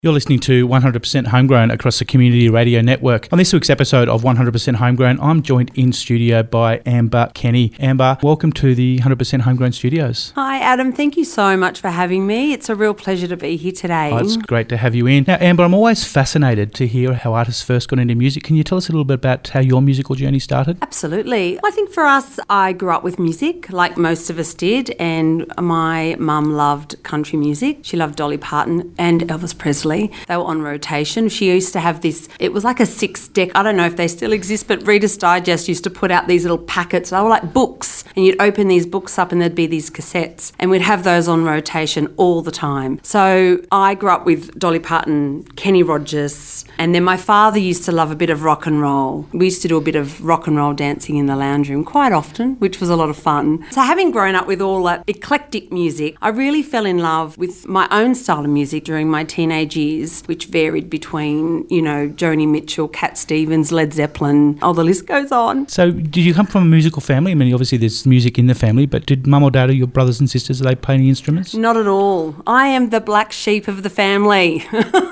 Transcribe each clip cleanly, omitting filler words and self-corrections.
You're listening to 100% Homegrown across the Community Radio Network. On this week's episode of 100% Homegrown, I'm joined in studio by Amber Kenny. Amber, welcome to the 100% Homegrown Studios. Hi Adam, thank you so much for having me. It's a real pleasure to be here today. Oh, it's great to have you in. Now, Amber, I'm always fascinated to hear how artists first got into music. Can you tell us a little bit about how your musical journey started? Absolutely. I think for us, I grew up with music like most of us did, and my mum loved country music. She loved Dolly Parton and Elvis Presley. They were on rotation. She used to have this, it was like a 6-deck, I don't know if they still exist, but Reader's Digest used to put out these little packets. They were like books, and you'd open these books up and there'd be these cassettes, and we'd have those on rotation all the time. So I grew up with Dolly Parton, Kenny Rogers, and then my father used to love a bit of rock and roll. We used to do a bit of rock and roll dancing in the lounge room quite often, which was a lot of fun. So having grown up with all that eclectic music, I really fell in love with my own style of music during my teenage years, which varied between, Joni Mitchell, Cat Stevens, Led Zeppelin, the list goes on. So did you come from a musical family? I mean, obviously there's music in the family, but did mum or dad or your brothers and sisters, do they play any instruments? Not at all. I am the black sheep of the family.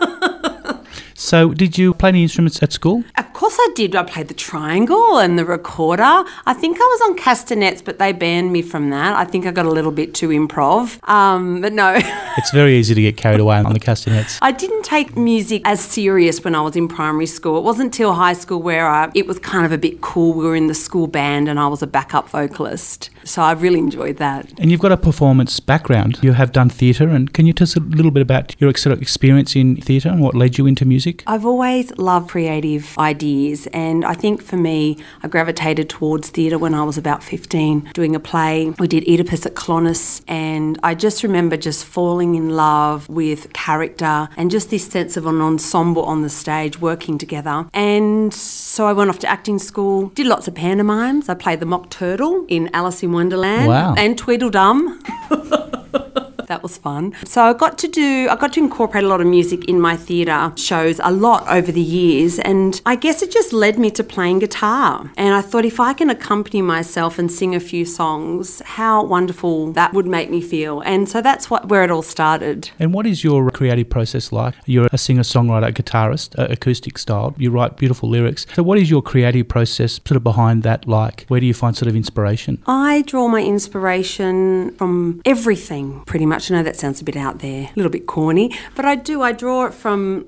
So did you play any instruments at school? Of course I did. I played the triangle and the recorder. I think I was on castanets, but they banned me from that. I think I got a little bit too improv. But no. It's very easy to get carried away on the castanets. I didn't take music as serious when I was in primary school. It wasn't until high school where it was kind of a bit cool. We were in the school band and I was a backup vocalist. So I really enjoyed that. And you've got a performance background. You have done theatre, and can you tell us a little bit about your sort of experience in theatre and what led you into music? I've always loved creative ideas, and I think for me, I gravitated towards theatre when I was about 15, doing a play. We did Oedipus at Clonis, and I just remember just falling in love with character and just this sense of an ensemble on the stage working together. And so I went off to acting school, did lots of pantomimes. I played the Mock Turtle in Alice in Wonderland. Wow. And Tweedledum. That was fun. So I got to incorporate a lot of music in my theatre shows a lot over the years, and I guess it just led me to playing guitar. And I thought, if I can accompany myself and sing a few songs, how wonderful that would make me feel. And so that's where it all started. And what is your creative process like? You're a singer-songwriter, guitarist, acoustic style. You write beautiful lyrics. So what is your creative process sort of behind that like? Where do you find sort of inspiration? I draw my inspiration from everything, pretty much. I know that sounds a bit out there, a little bit corny, but I do. I draw it from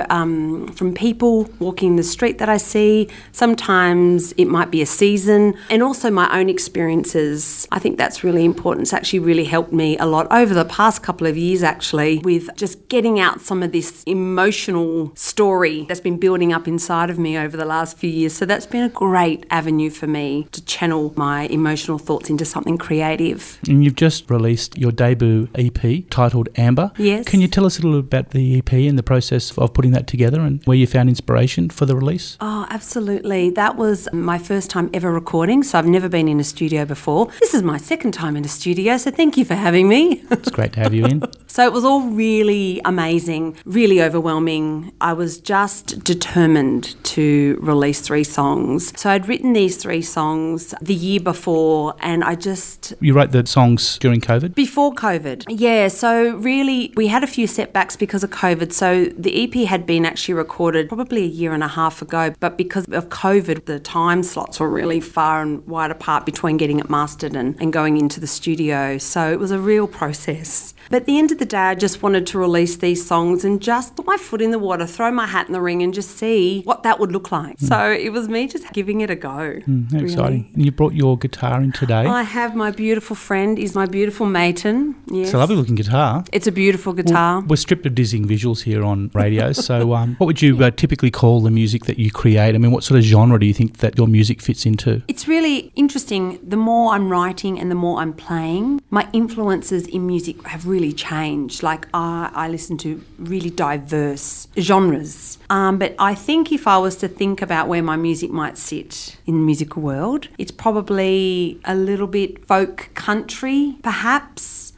from people walking the street that I see. Sometimes it might be a season, and also my own experiences. I think that's really important. It's actually really helped me a lot over the past couple of years, actually, with just getting out some of this emotional story that's been building up inside of me over the last few years. So that's been a great avenue for me to channel my emotional thoughts into something creative. And you've just released your debut EP titled Amber. Yes. Can you tell us a little about the EP and the process of putting that together and where you found inspiration for the release? Oh, absolutely. That was my first time ever recording, so I've never been in a studio before. This is my second time in a studio, so thank you for having me. It's great to have you in. So it was all really amazing, really overwhelming. I was just determined to release 3 songs. So I'd written these 3 songs the year before, and You wrote the songs during COVID? Before COVID. Yeah, so really we had a few setbacks because of COVID. So the EP had been actually recorded probably a year and a half ago, but because of COVID, the time slots were really far and wide apart between getting it mastered and going into the studio. So it was a real process. But at the end of the day, I just wanted to release these songs and just put my foot in the water, throw my hat in the ring and just see what that would look like. So it was me just giving it a go. How exciting. And you brought your guitar in today. I have my beautiful friend, is my beautiful Maton. Yes. It's a lovely looking guitar. It's a beautiful guitar. We're stripped of dizzying visuals here on radio. So what would you typically call the music that you create? I mean, what sort of genre do you think that your music fits into? It's really interesting. The more I'm writing and the more I'm playing, my influences in music have really changed. Like I listen to really diverse genres. But I think if I was to think about where my music might sit in the musical world, it's probably a little bit folk country, perhaps.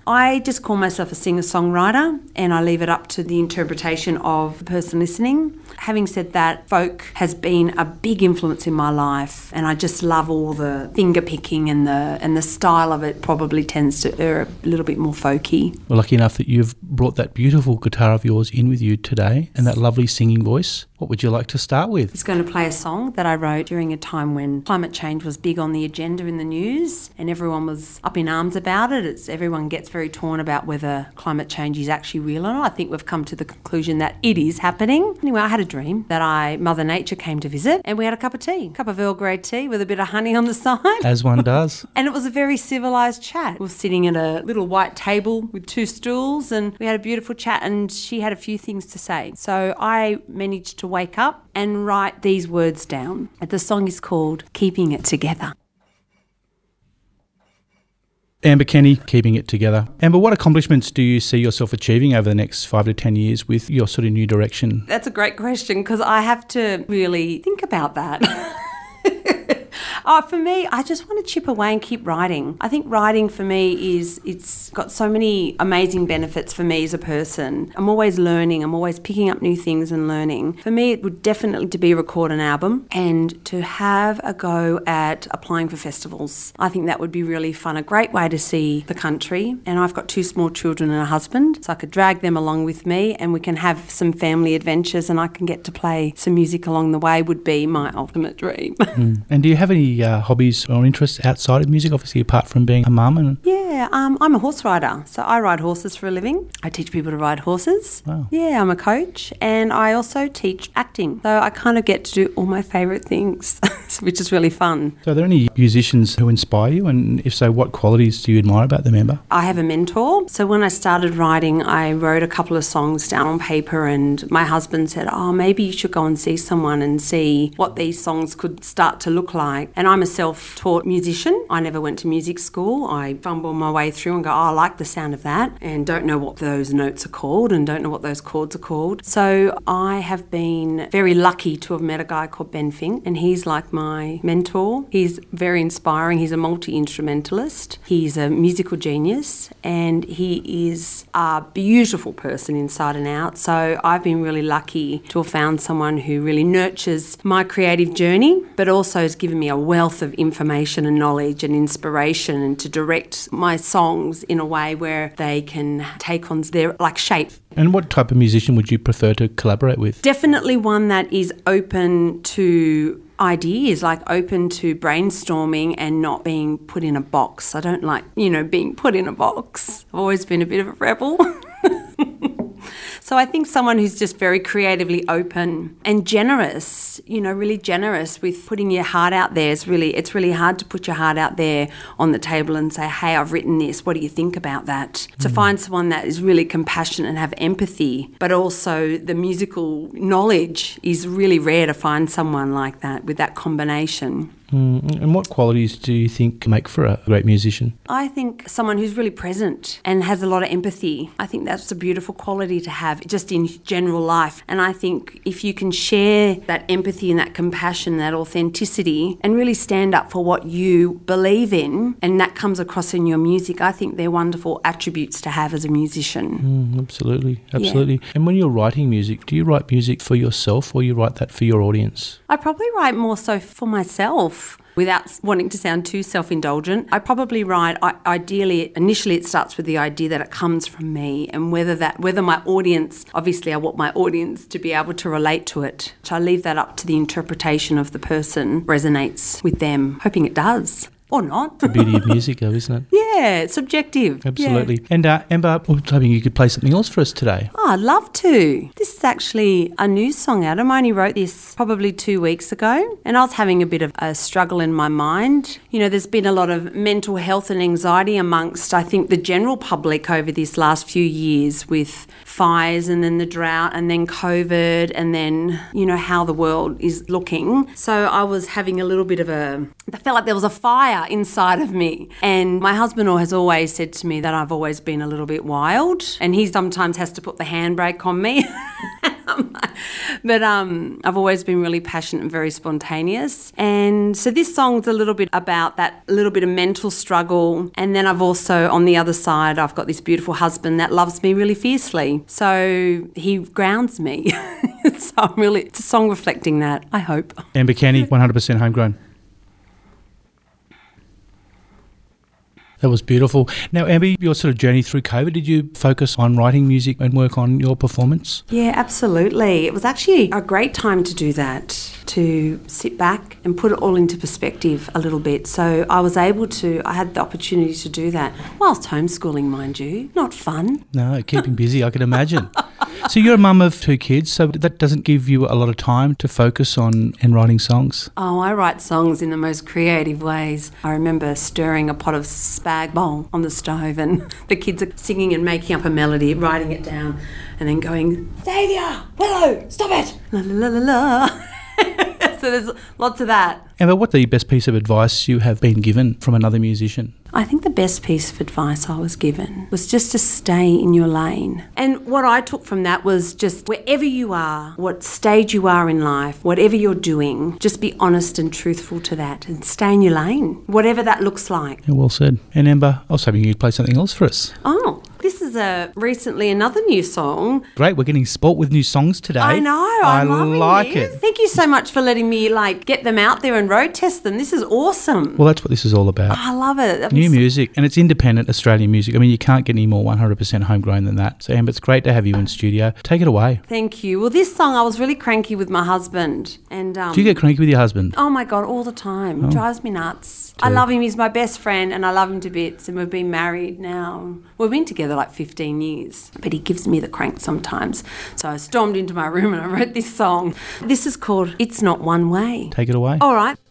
I just call myself a singer-songwriter, and I leave it up to the interpretation of the person listening. Having said that, folk has been a big influence in my life, and I just love all the finger picking, and the style of it probably tends to err a little bit more folky. We're lucky enough that you've brought that beautiful guitar of yours in with you today and that lovely singing voice. What would you like to start with? It's going to play a song that I wrote during a time when climate change was big on the agenda in the news and everyone was up in arms about it. Everyone gets very torn about whether climate change is actually real or not. I think we've come to the conclusion that it is happening. Anyway, I had a dream that Mother Nature came to visit and we had a cup of Earl Grey tea with a bit of honey on the side. As one does. And it was a very civilised chat. We were sitting at a little white table with 2 stools and we had a beautiful chat, and she had a few things to say. So I managed to wake up and write these words down. The song is called Keeping It Together. Amber Kenny, Keeping It Together. Amber, what accomplishments do you see yourself achieving over the next 5 to 10 years with your sort of new direction? That's a great question because I have to really think about that. For me, I just want to chip away and keep writing. I think writing for me it's got so many amazing benefits for me as a person. I'm always learning. I'm always picking up new things and learning. For me, it would definitely to be record an album and to have a go at applying for festivals. I think that would be really fun, a great way to see the country. And I've got 2 small children and a husband, so I could drag them along with me and we can have some family adventures and I can get to play some music along the way would be my ultimate dream. And do you have any hobbies or interests outside of music, obviously apart from being a mum? Yeah, I'm a horse rider, so I ride horses for a living. I teach people to ride horses. Wow. Yeah, I'm a coach and I also teach acting. So I kind of get to do all my favourite things, which is really fun. So are there any musicians who inspire you, and if so, what qualities do you admire about them, Amber? I have a mentor. So when I started writing, I wrote a couple of songs down on paper and my husband said, maybe you should go and see someone and see what these songs could start to look like. And I'm a self-taught musician. I never went to music school. I fumble my way through and go, I like the sound of that, and don't know what those notes are called and don't know what those chords are called. So I have been very lucky to have met a guy called Ben Fink, and he's like my mentor. He's very inspiring. He's a multi-instrumentalist. He's a musical genius and he is a beautiful person inside and out. So I've been really lucky to have found someone who really nurtures my creative journey, but also has given me a wealth of information and knowledge and inspiration, and to direct my songs in a way where they can take on their shape. And what type of musician would you prefer to collaborate with? Definitely one that is open to ideas, open to brainstorming and not being put in a box. I don't like, being put in a box. I've always been a bit of a rebel. So I think someone who's just very creatively open and generous, really generous with putting your heart out there. It's really hard to put your heart out there on the table and say, hey, I've written this. What do you think about that? To find someone that is really compassionate and have empathy, but also the musical knowledge is really rare to find someone like that with that combination. And what qualities do you think make for a great musician? I think someone who's really present and has a lot of empathy. I think that's a beautiful quality to have just in general life. And I think if you can share that empathy and that compassion, that authenticity, and really stand up for what you believe in, and that comes across in your music, I think they're wonderful attributes to have as a musician. Absolutely. Yeah. And when you're writing music, do you write music for yourself or you write that for your audience? I probably write more so for myself. Without wanting to sound too self-indulgent, I probably write, initially it starts with the idea that it comes from me, and whether my audience, obviously I want my audience to be able to relate to it. So I leave that up to the interpretation of the person, resonates with them, hoping it does. Or not. The beauty of music, though, isn't it? Yeah, it's subjective. Absolutely. Yeah. And Amber, I was hoping you could play something else for us today. Oh, I'd love to. This is actually a new song, Adam. I only wrote this probably 2 weeks ago, and I was having a bit of a struggle in my mind. There's been a lot of mental health and anxiety amongst, I think, the general public over this last few years with fires and then the drought and then COVID and then, how the world is looking. So I was having a little bit of I felt like there was a fire inside of me. And my husband has always said to me that I've always been a little bit wild, and he sometimes has to put the handbrake on me. But I've always been really passionate and very spontaneous. And so this song's a little bit about that little bit of mental struggle. And then I've also, on the other side, I've got this beautiful husband that loves me really fiercely. So he grounds me. So it's a song reflecting that, I hope. Amber Kenny, 100% homegrown. That was beautiful. Now, Amber, your sort of journey through COVID, did you focus on writing music and work on your performance? Yeah, absolutely. It was actually a great time to do that, to sit back and put it all into perspective a little bit. So I had the opportunity to do that whilst homeschooling, mind you. Not fun. No, keeping busy, I can imagine. So you're a mum of 2 kids, so that doesn't give you a lot of time to focus on and writing songs? Oh, I write songs in the most creative ways. I remember stirring a pot of spag bol on the stove and the kids are singing and making up a melody, writing it down and then going, Xavier, Willow, stop it! La la la la la. So there's lots of that. Amber, what's the best piece of advice you have been given from another musician? I think the best piece of advice I was given was just to stay in your lane. And what I took from that was just wherever you are, what stage you are in life, whatever you're doing, just be honest and truthful to that and stay in your lane, whatever that looks like. Yeah, well said. And Amber, I was hoping you'd play something else for us. Oh, this is recently another new song. Great, we're getting sport with new songs today. I know, I'm loving like this. it. Thank you so much for letting me get them out there and road test them. This is awesome. Well, that's what this is all about. I love it. New music, and it's independent Australian music. I mean, you can't get any more 100% homegrown than that. So, Amber, it's great to have you in studio. Take it away. Thank you. Well, this song, I was really cranky with my husband. And do you get cranky with your husband? Oh, my God, all the time. Drives me nuts. I love him. He's my best friend, and I love him to bits. And we've been married now. We've been together 15 years. But he gives me the crank sometimes. So I stormed into my room and I wrote this song. This is called It's Not One Way. Take it away. All right.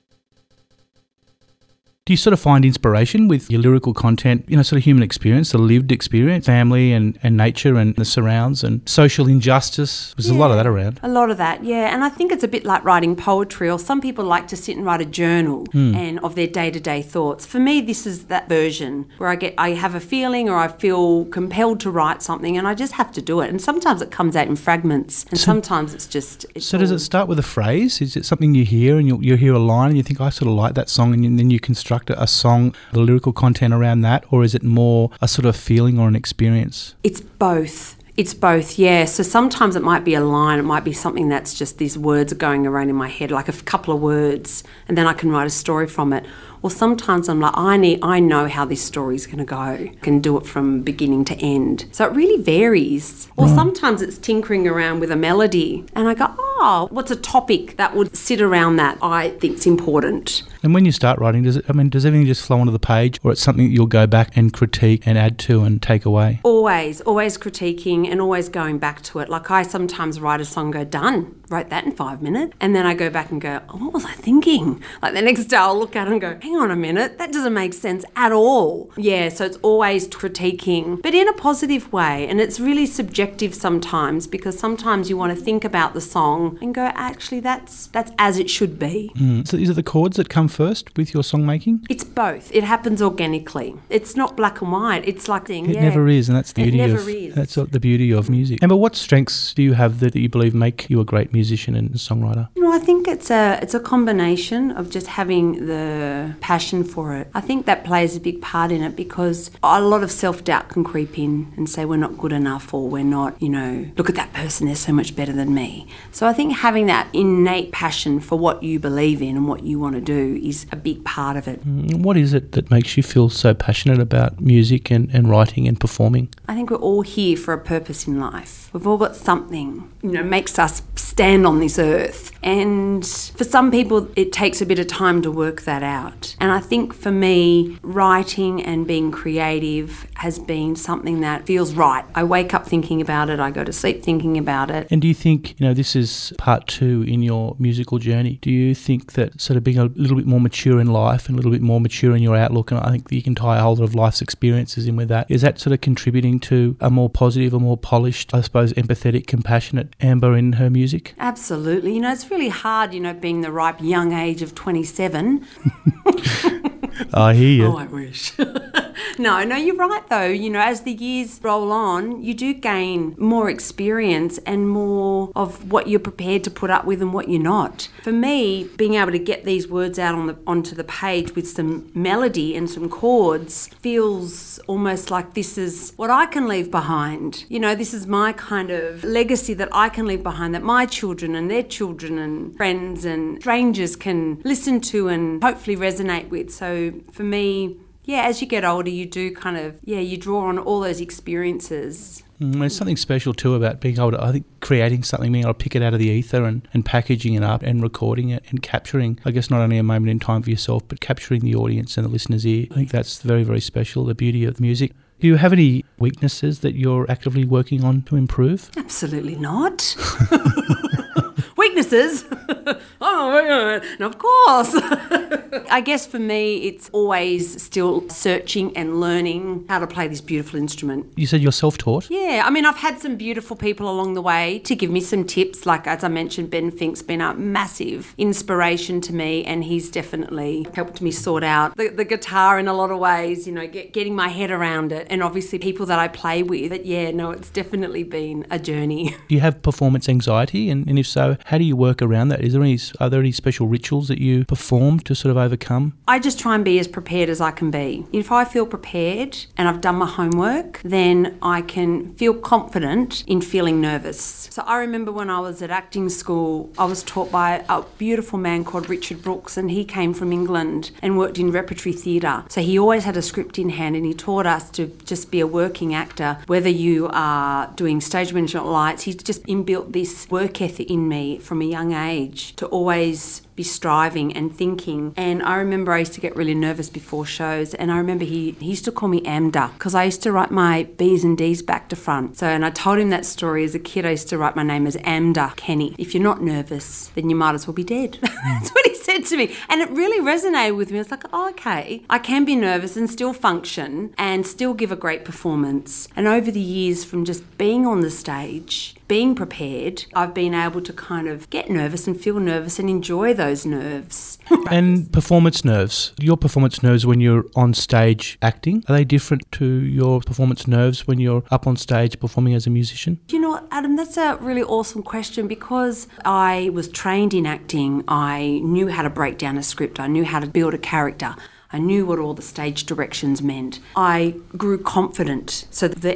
Do you sort of find inspiration with your lyrical content, sort of human experience, the lived experience, family and nature and the surrounds and social injustice? There's a lot of that around. A lot of that, yeah. And I think it's a bit like writing poetry, or some people like to sit and write a journal and of their day-to-day thoughts. For me, this is that version where I have a feeling or I feel compelled to write something and I just have to do it. And sometimes it comes out in fragments and sometimes it's just... So does it start with a phrase? Is it something you hear and you hear a line and you think, I sort of like that song, and then you construct a song, the lyrical content around that, or is it more a sort of feeling or an experience? It's both. It's both, yeah. So sometimes it might be a line, it might be something that's just these words are going around in my head, like a couple of words, and then I can write a story from it. Or sometimes I'm like, I know how this story's going to go. I can do it from beginning to end. So it really varies. Or sometimes it's tinkering around with a melody and I go, what's a topic that would sit around that I think's important? And when you start writing, does everything just flow onto the page, or it's something that you'll go back and critique and add to and take away? Always critiquing and always going back to it. Like I sometimes write a song and go, done, wrote that in 5 minutes. And then I go back and go, what was I thinking? Like the next day I'll look at it and go, hang on a minute, that doesn't make sense at all. Yeah, so it's always critiquing, but in a positive way. And it's really subjective sometimes, because sometimes you want to think about the song and go, actually, that's as it should be. So is it the chords that come first with your song making? It's both. It happens organically. It's not black and white. It's like it never is, and that's the beauty that's the beauty of music. Amber, what strengths do you have that you believe make you a great musician and songwriter? I think it's a combination of just having the passion for it. I think that plays a big part in it, because a lot of self-doubt can creep in and say we're not good enough, or we're not, look at that person, they're so much better than me. So I think having that innate passion for what you believe in and what you want to do is a big part of it. What is it that makes you feel so passionate about music and writing and performing? I think we're all here for a purpose in life. We've all got something, makes us stand on this earth. And for some people, it takes a bit of time to work that out. And I think for me, writing and being creative has been something that feels right. I wake up thinking about it. I go to sleep thinking about it. And do you think, this is part 2 in your musical journey? Do you think that sort of being a little bit more mature in life and a little bit more mature in your outlook, and I think that you can tie a whole lot of life's experiences in with that, is that sort of contributing to a more positive, a more polished, I suppose, empathetic, compassionate Amber in her music? Absolutely. It's really hard, being the ripe young age of 27. I hear you. Oh, I wish. No, you're right though. As the years roll on, you do gain more experience and more of what you're prepared to put up with and what you're not. For me, being able to get these words out onto the page with some melody and some chords feels almost like this is what I can leave behind. This is my kind of legacy that I can leave behind, that my children and their children and friends and strangers can listen to and hopefully resonate with. So for me, as you get older, you do kind of, you draw on all those experiences. There's something special too about being able to, I think, creating something, being able to pick it out of the ether and packaging it up and recording it and capturing, I guess, not only a moment in time for yourself, but capturing the audience and the listener's ear. I think that's very, very special, the beauty of the music. Do you have any weaknesses that you're actively working on to improve? Absolutely not. Weaknesses? Oh, of course. I guess for me, it's always still searching and learning how to play this beautiful instrument. You said you're self-taught? Yeah, I've had some beautiful people along the way to give me some tips. Like, as I mentioned, Ben Fink's been a massive inspiration to me, and he's definitely helped me sort out the guitar in a lot of ways, getting my head around it. And obviously people that I play with. But it's definitely been a journey. Do you have performance anxiety? And if so, how do you work around that? Are there any special rituals that you perform to sort of overcome? I just try and be as prepared as I can be. If I feel prepared and I've done my homework, then I can feel confident in feeling nervous. So I remember when I was at acting school, I was taught by a beautiful man called Richard Brooks, and he came from England and worked in repertory theatre. So he always had a script in hand, and he taught us to just be a working actor, whether you are doing stage management or lights. He just inbuilt this work ethic in me from a young age to always be striving and thinking. And I remember I used to get really nervous before shows, and I remember he used to call me AMDA because I used to write my B's and D's back to front. And I told him that story as a kid. I used to write my name as AMDA Kenny. If you're not nervous, then you might as well be dead. That's what he said to me, and it really resonated with me. I was like, oh, okay, I can be nervous and still function and still give a great performance. And over the years, from just being on the stage, being prepared, I've been able to kind of get nervous and feel nervous and enjoy those nerves. And performance nerves. Your performance nerves when you're on stage acting, are they different to your performance nerves when you're up on stage performing as a musician? Do you know what, Adam, that's a really awesome question, because I was trained in acting. I knew how to break down a script. I knew how to build a character. I knew what all the stage directions meant. I grew confident. So the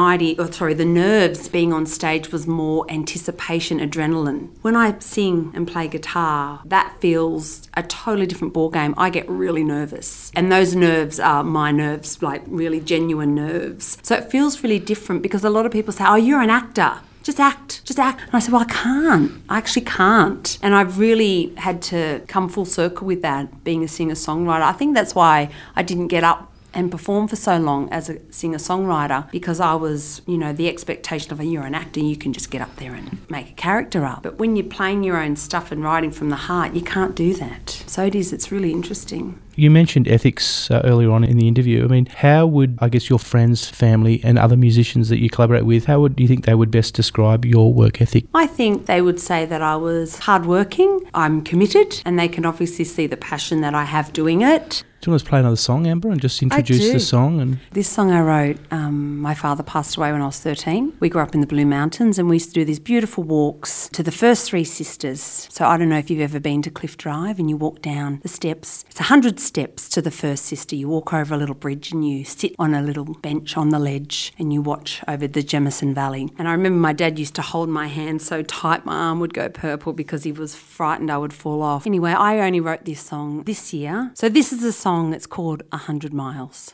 the nerves being on stage was more anticipation, adrenaline. When I sing and play guitar, that feels a totally different ballgame. I get really nervous. And those nerves are my nerves, like really genuine nerves. So it feels really different, because a lot of people say, oh, you're an actor. Just act. And I said, well, I can't. I actually can't. And I've really had to come full circle with that, being a singer-songwriter. I think that's why I didn't get up and perform for so long as a singer-songwriter, because I was, the expectation of, you're an actor, you can just get up there and make a character up. But when you're playing your own stuff and writing from the heart, you can't do that. So it's really interesting. You mentioned ethics earlier on in the interview. I mean, how would, I guess, your friends, family and other musicians that you collaborate with, how do you think they would best describe your work ethic? I think they would say that I was hardworking, I'm committed, and they can obviously see the passion that I have doing it. Do you want to play another song, Amber, and just introduce the song? This song I wrote, my father passed away when I was 13. We grew up in the Blue Mountains, and we used to do these beautiful walks to the first three sisters. So I don't know if you've ever been to Cliff Drive and you walk down the steps. It's 100 steps to the first sister. You walk over a little bridge and you sit on a little bench on the ledge and you watch over the Jemison Valley. And I remember my dad used to hold my hand so tight my arm would go purple because he was frightened I would fall off. Anyway, I only wrote this song this year. So this is a song that's called 100 Miles.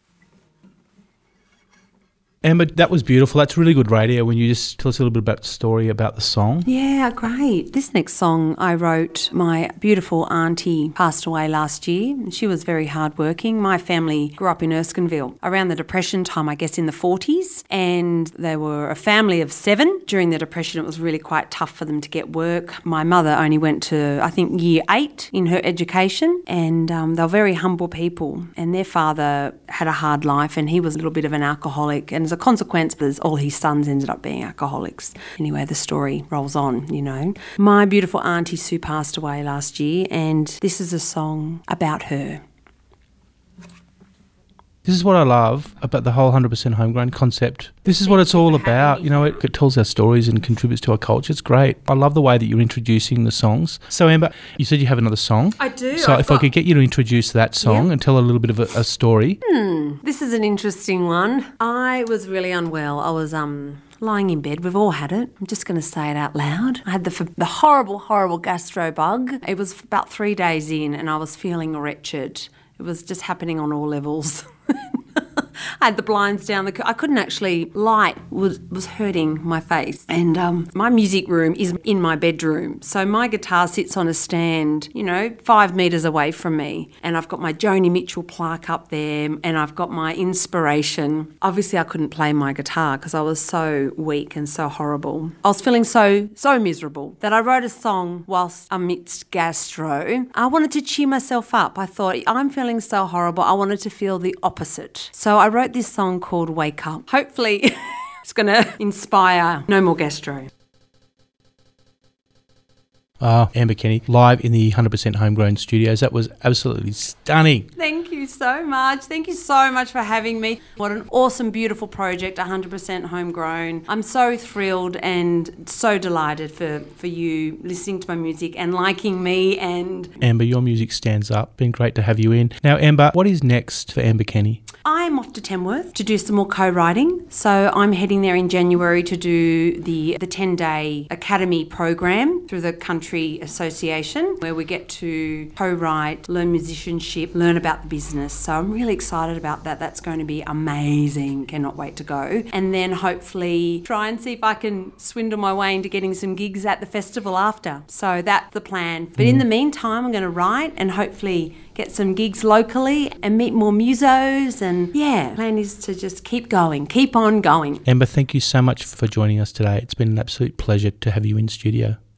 Amber, that was beautiful. That's really good radio when you just tell us a little bit about the story about the song. Yeah, great. This next song I wrote, my beautiful auntie passed away last year. She was very hardworking. My family grew up in Erskineville around the Depression time, I guess in the 40s, and they were a family of 7. During the Depression, it was really quite tough for them to get work. My mother only went to, I think, year 8 in her education, and they were very humble people, and their father had a hard life, and he was a little bit of an alcoholic, and as a consequence, all his sons ended up being alcoholics. Anyway, the story rolls on, My beautiful auntie Sue passed away last year, and this is a song about her. This is what I love about the whole 100% homegrown concept. This is what it's all about. You know, it tells our stories and contributes to our culture. It's great. I love the way that you're introducing the songs. So, Amber, you said you have another song. I do. So if I could get you to introduce that song and tell a little bit of a story. This is an interesting one. I was really unwell. I was lying in bed. We've all had it. I'm just going to say it out loud. I had the horrible, horrible gastro bug. It was about 3 days in and I was feeling wretched. It was just happening on all levels. I had the blinds down. I couldn't actually, light was hurting my face. And my music room is in my bedroom. So my guitar sits on a stand, 5 metres away from me. And I've got my Joni Mitchell plaque up there and I've got my inspiration. Obviously, I couldn't play my guitar because I was so weak and so horrible. I was feeling so miserable that I wrote a song whilst amidst gastro. I wanted to cheer myself up. I thought, I'm feeling so horrible. I wanted to feel the opposite. So I wrote this song called Wake Up. Hopefully it's going to inspire no more gastro. Amber Kenny, live in the 100% Homegrown studios. That was absolutely stunning. Thank you so much. Thank you so much for having me. What an awesome, beautiful project, 100% Homegrown. I'm so thrilled and so delighted for you listening to my music and liking me. And Amber, your music stands up. Been great to have you in. Now, Amber, what is next for Amber Kenny? I'm off to Tamworth to do some more co-writing. So I'm heading there in January to do the 10-day academy program through the Country Association, where we get to co-write, learn musicianship, learn about the business. So I'm really excited about that. That's going to be amazing. Cannot wait to go. And then hopefully try and see if I can swindle my way into getting some gigs at the festival after. So that's the plan. But in the meantime, I'm going to write and hopefully get some gigs locally and meet more musos. And plan is to just keep going, keep on going. Amber, thank you so much for joining us today. It's been an absolute pleasure to have you in studio.